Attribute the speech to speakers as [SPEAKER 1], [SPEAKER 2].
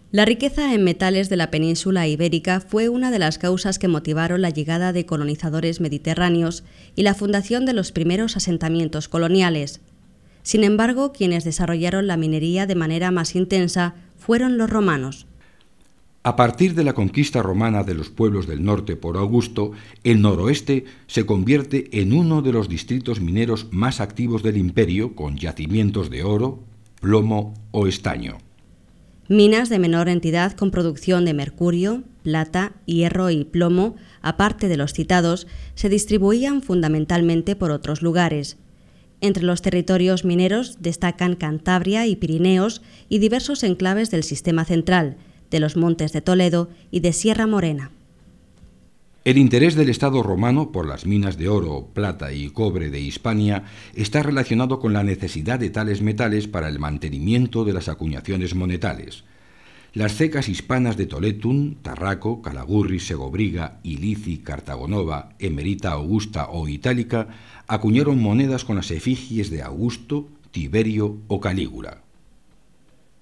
[SPEAKER 1] La riqueza en metales de la península ibérica fue una de las causas que motivaron la llegada de colonizadores mediterráneos y la fundación de los primeros asentamientos coloniales. Sin embargo, quienes desarrollaron la minería de manera más intensa fueron los romanos.
[SPEAKER 2] A partir de la conquista romana de los pueblos del norte por Augusto, el noroeste se convierte en uno de los distritos mineros más activos del imperio, con yacimientos de oro, plomo o estaño.
[SPEAKER 1] Minas de menor entidad con producción de mercurio, plata, hierro y plomo, aparte de los citados, se distribuían fundamentalmente por otros lugares. Entre los territorios mineros destacan Cantabria y Pirineos y diversos enclaves del Sistema Central, de los Montes de Toledo y de Sierra Morena.
[SPEAKER 2] El interés del Estado romano por las minas de oro, plata y cobre de Hispania está relacionado con la necesidad de tales metales para el mantenimiento de las acuñaciones monetales. Las cecas hispanas de Toletum, Tarraco, Calagurris, Segobriga, Ilici, Cartagonova, Emerita Augusta o Itálica acuñaron monedas con las efigies de Augusto, Tiberio o Calígula.